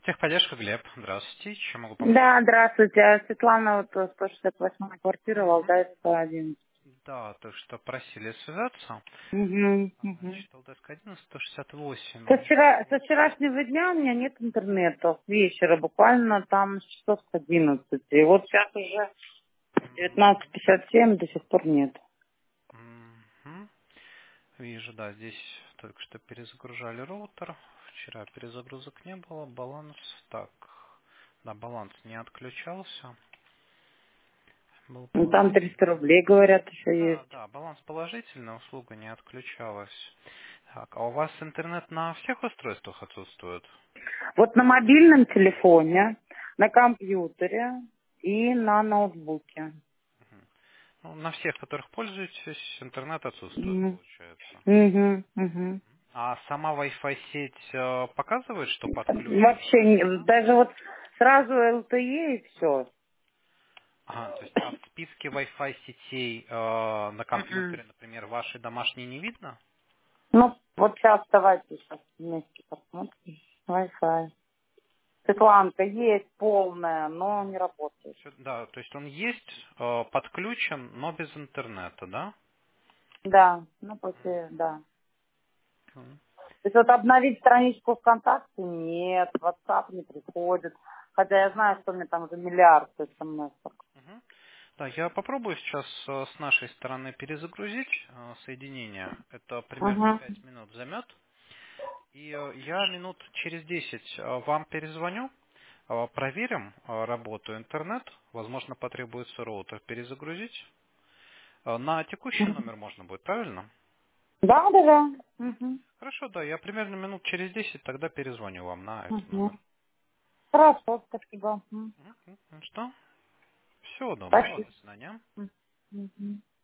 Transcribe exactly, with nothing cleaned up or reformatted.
Техподдержка, Глеб. Здравствуйте. Чем могу помочь? Да, здравствуйте. А Светлана, вот э, сто шестьдесят восьмая квартира, Мгм. Валдайская, один. Да, то, что просили связаться. Угу, угу. Значит, ЛДСК один, сто шестьдесят восемь. Со, вчера, со вчерашнего дня у меня нет интернета. С вечера буквально там с часов с одиннадцати. И вот сейчас уже девятнадцать пятьдесят семь, до сих пор нет. Мгм. Вижу, да, здесь только что перезагружали роутер. Вчера перезагрузок не было. Баланс. Так. Да, баланс не отключался. Был Ну там положительный. триста рублей, говорят, еще Да, есть. да, баланс положительный, услуга не отключалась. Так, а у вас интернет на всех устройствах отсутствует? Вот на мобильном телефоне, на компьютере и на ноутбуке. Ну, на всех, которых пользуетесь, интернет отсутствует, Угу, получается. угу, угу. А сама Wi-Fi сеть э, показывает, что подключена? Вообще, не- даже вот сразу эл тэ е и все. Ага, то есть, а в списке Wi-Fi сетей э, на Мгм. компьютере, например, вашей домашней не видно? Ну, вот сейчас давайте сейчас вместе посмотрим. Wi-Fi. Светланка есть полная, но не работает. Всё- Да, то есть он есть, э, подключен, но без интернета, да? Да, ну после, да. Мгм. То есть вот обновить страничку ВКонтакте нет, WhatsApp не приходит. Хотя я знаю, что у меня там уже миллиард смс. Мгм. Да, я попробую сейчас э, с нашей стороны перезагрузить э, соединение. Это примерно Угу. пять минут займет. И э, я минут через десять э, вам перезвоню, э, проверим э, работу интернет. Возможно, потребуется роутер перезагрузить. Э, На текущий номер можно будет, правильно? Да, да, да. Мгм. Угу. Хорошо, да, я примерно минут через десять тогда перезвоню вам на этот Угу. номер. Хорошо, спасибо. Мгм. Мгм. Ну что, всего доброго, Спасибо. до свидания. Мгм.